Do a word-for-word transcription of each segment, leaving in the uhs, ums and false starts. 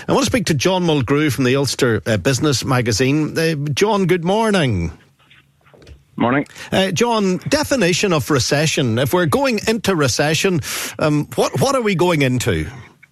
I want to speak to John Mulgrew from the Ulster uh, Business Magazine. Uh, John, good morning. Morning. Uh, John, definition of recession. If we're going into recession, um, what what are we going into?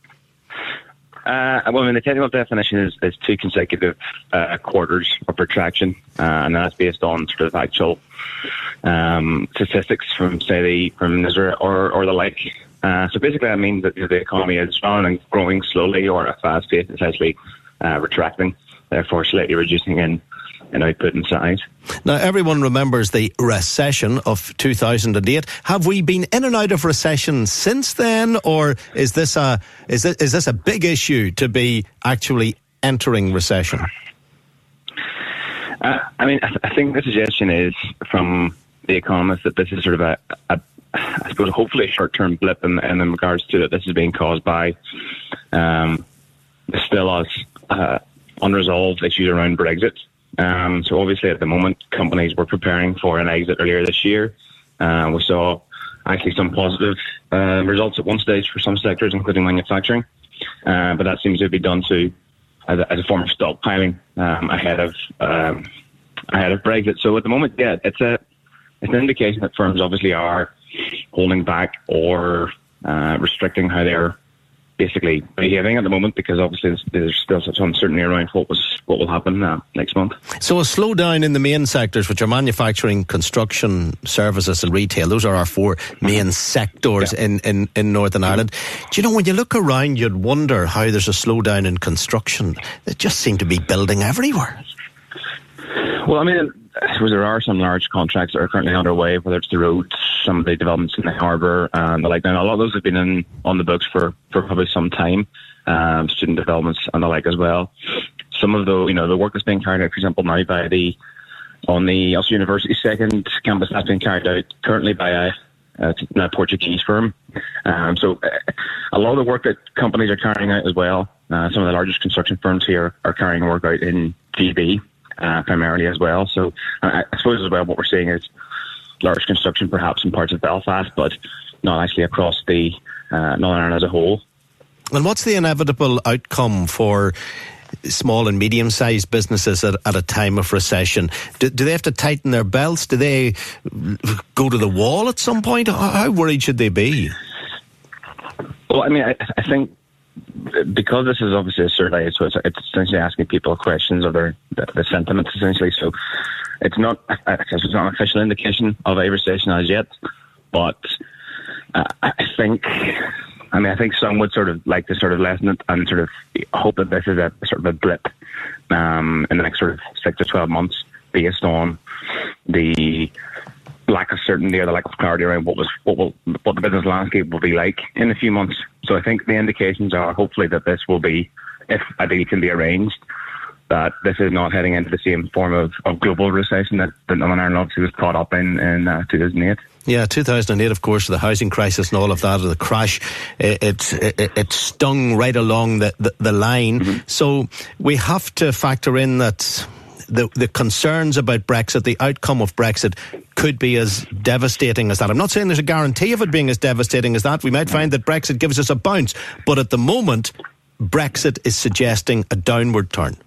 Uh, well, I mean, the technical definition is, is two consecutive uh, quarters of retraction, uh, and that's based on sort of actual um, statistics from, say, the from Israel or, or the like. Uh, so basically, that means that the economy is strong and growing slowly, or at a fast pace, essentially uh, retracting, therefore slightly reducing in, in output and size. Now, everyone remembers the recession of two thousand eight. Have we been in and out of recession since then, or is this a is this, is this a big issue to be actually entering recession? Uh, I mean, I, th- I think the suggestion is from the economists that this is sort of a, a I suppose, hopefully a short-term blip in, in regards to that this is being caused by um, still us uh, unresolved issues around Brexit. Um, so obviously at the moment, companies were preparing for an exit earlier this year. Uh, we saw actually some positive uh, results at one stage for some sectors, including manufacturing. Uh, but that seems to be done to as a, as a form of stockpiling um, ahead of um, ahead of Brexit. So at the moment, yeah, it's a it's an indication that firms obviously are holding back or uh, restricting how they're basically behaving at the moment, because obviously there's, there's still such uncertainty around what was what will happen uh, next month. So a slowdown in the main sectors, which are manufacturing, construction, services and retail. Those are our four main sectors yeah. in, in, in Northern Ireland. Do you know, when you look around, you'd wonder how there's a slowdown in construction. It just seemed to be building everywhere. Well, I mean, I suppose there are some large contracts that are currently underway, whether it's the roads, some of the developments in the harbour, and the like. Now, a lot of those have been in, on the books for, for probably some time, um, student developments and the like as well. Some of the, you know, the work that's being carried out, for example, now by the, on the Ulster University second campus, that's being carried out currently by a, a, a Portuguese firm. Um, so uh, a lot of the work that companies are carrying out as well, uh, some of the largest construction firms here are carrying work out in G B. Uh, primarily as well. So uh, I suppose as well what we're seeing is large construction perhaps in parts of Belfast, but not actually across the uh, Northern Ireland as a whole. And what's the inevitable outcome for small and medium-sized businesses at, at a time of recession? Do, do they have to tighten their belts? Do they go to the wall at some point? How, how worried should they be? Well, I mean, I, I think because this is obviously a survey, so it's, it's essentially asking people questions of their the, the sentiments, essentially. So it's not, I guess it's not an official indication of a recession as yet, but uh, I think, I mean, I think some would sort of like to sort of lessen it and sort of hope that this is a sort of a blip um, in the next sort of six to twelve months, based on the lack of certainty or the lack of clarity around what was what will what the business landscape will be like in a few months. So I think the indications are hopefully that this will be, if a deal can be arranged, that this is not heading into the same form of, of global recession that, that Northern Ireland obviously was caught up in in uh, two thousand eight. Yeah, two thousand eight, of course, the housing crisis and all of that, and the crash, it it, it stung right along the, the, the line. Mm-hmm. So we have to factor in that The, the concerns about Brexit, the outcome of Brexit, could be as devastating as that. I'm not saying there's a guarantee of it being as devastating as that. We might find that Brexit gives us a bounce. But at the moment, Brexit is suggesting a downward turn.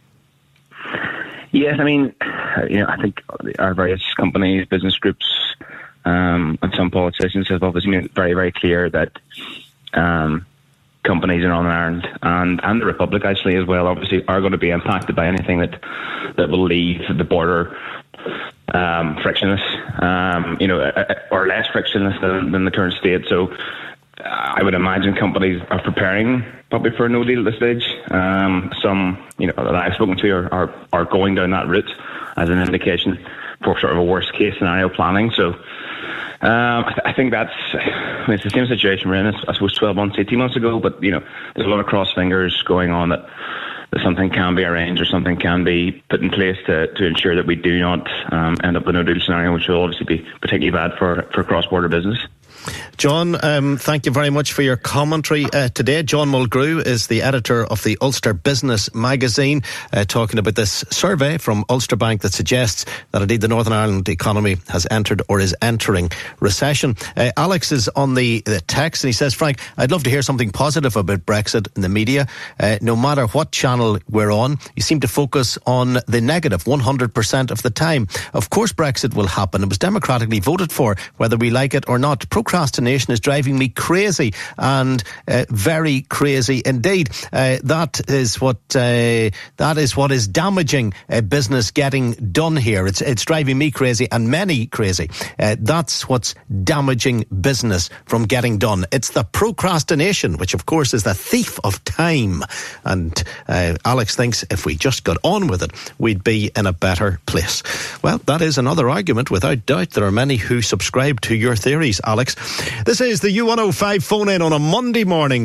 Yes, I mean, you know, I think our various companies, business groups, um, and some politicians have obviously made it very, very clear that um, companies in Northern Ireland and, and the Republic actually as well obviously are going to be impacted by anything that that will leave the border um, frictionless, um, you know, or less frictionless than, than the current state. So I would imagine companies are preparing probably for a no deal at this stage. Um, some, you know, that I've spoken to are, are, are going down that route as an indication for sort of a worst case scenario planning. So Um, I, th- I think that's, I mean, it's the same situation we're in, I suppose, twelve months, eighteen months ago, but, you know, there's a lot of cross fingers going on that, that something can be arranged or something can be put in place to, to ensure that we do not um, end up with a no-deal scenario, which will obviously be particularly bad for, for cross-border business. John, um, thank you very much for your commentary uh, today. John Mulgrew is the editor of the Ulster Business magazine, uh, talking about this survey from Ulster Bank that suggests that indeed the Northern Ireland economy has entered or is entering recession. Uh, Alex is on the, the text and he says, Frank, I'd love to hear something positive about Brexit in the media. Uh, no matter what channel we're on, you seem to focus on the negative one hundred percent of the time. Of course Brexit will happen. It was democratically voted for, whether we like it or not. Procrastination is driving me crazy, and uh, very crazy indeed. Uh, that is what uh, that is what is damaging uh, business getting done here. It's it's driving me crazy and many crazy. Uh, that's what's damaging business from getting done. It's the procrastination, which of course is the thief of time. And uh, Alex thinks if we just got on with it, we'd be in a better place. Well, that is another argument. Without doubt, there are many who subscribe to your theories, Alex. This is the U one oh five phone in on a Monday morning.